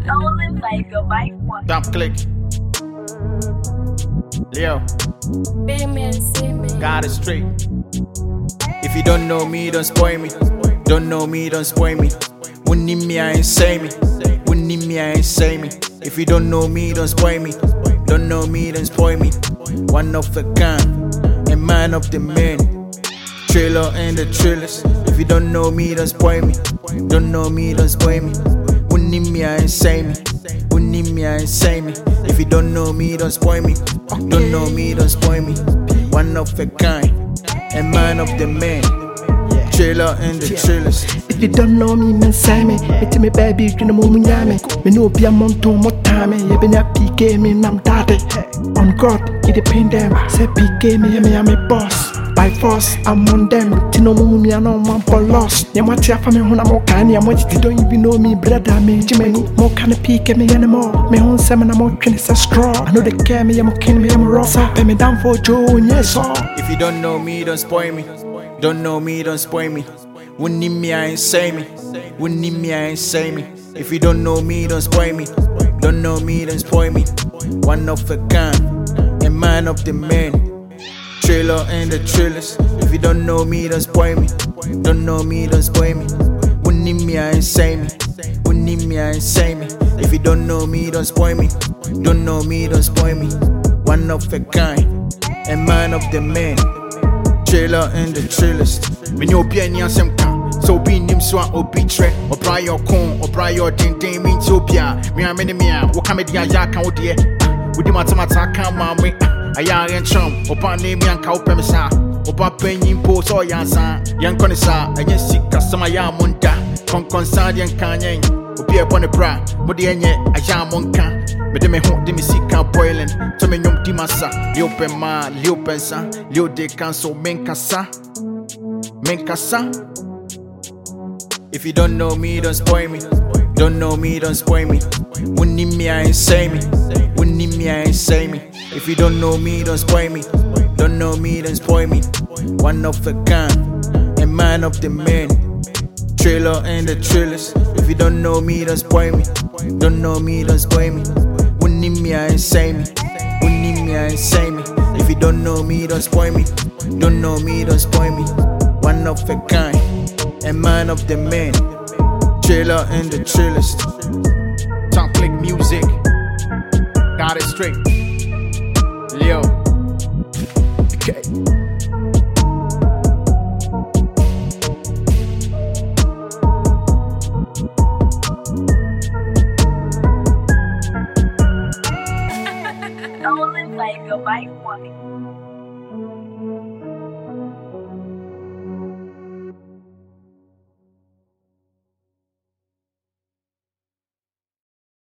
Stolen like a bike one. Dump click. Leo, got it straight. If you don't know me, don't spoil me. Don't know me, don't spoil me. Wouldn't need me, I ain't say me. Wouldn't need me, I ain't say me. If you don't know me, don't spoil me. Don't know me, don't spoil me. One of a kind, a man of the men. Trailer and the trailers. If you don't know me, don't spoil me. Don't know me, don't spoil me. Wouldn't need me, I ain't say me. Wouldn't need me, I ain't say me. If you don't know me, don't spoil me. Don't know me, don't spoil me. One of a kind, a man of the men. Trailer and the trailers. If you don't know me, man, say me. It's me, baby, you know, Munyame. Me know be a monto, more time. You been a PK, me, I'm daddy. On God, it depend them. Say PK, me, I'm a boss. By force, I'm on them. Tino Mumi, I know one for loss. Yamatia for me, when I'm okay, I'm what you don't even know me, brother. Me, Jimmy, more kind of PK me anymore. Me home seven, I'm okay, it's a straw. I know they care me, I'm okay, me, I'm raw. So pay me down for Joe, yes, sir. If you don't know me, don't spoil me. Don't know me, don't spoil me. Wouldn't need me, I ain't say me. Wouldn't need me, I ain't say me. If you don't know me, don't spoil me. Don't know me, don't spoil me. One of a kind, a man of the men. Trailer and the trailers. If you don't know me, don't spoil me. Don't know me, don't spoil me. Wouldn't need me, I ain't say me. Wouldn't need me, I ain't say me. If you don't know me, don't spoil me. Don't know me, don't spoil me. One of a kind, a man of the men. Trailer and the trailers. When you be any asemka, so be nim swan or be tre, or bry your corn, or bry your ding mean to be a many mea, what come at the Ayaka, oh dear. With the matamata come on me. A young and chum, upon name young cow premisa, upon paying post or yansa, young conisa, and yes, sick customer yamunta, conconsad and canyon, who be upon a bra, Modiane, a yamunka. But me home, me see can boiling. To me, young Dimasa, Liopen ma, Liopensa, Lio de Canso, Menkasa. If you don't know me, don't spoil me. Don't know me, don't spoil me. Wouldn't need me, I ain't say me. Wouldn't need me, I ain't say me. If you don't know me, don't spoil me. Don't know me, don't spoil me. One of a kind, a man of the men. Trailer and the trailers. If you don't know me, don't spoil me. Don't know me, don't spoil me. Wouldn't need me, I ain't say me. Wouldn't need me, I ain't say me. If you don't know me, don't spoil me. Don't know me, don't spoil me. One of a kind, a man of the men. Trailer and the trailers. Top click music. Got it straight. Leo. Okay. Stolen like a bike one.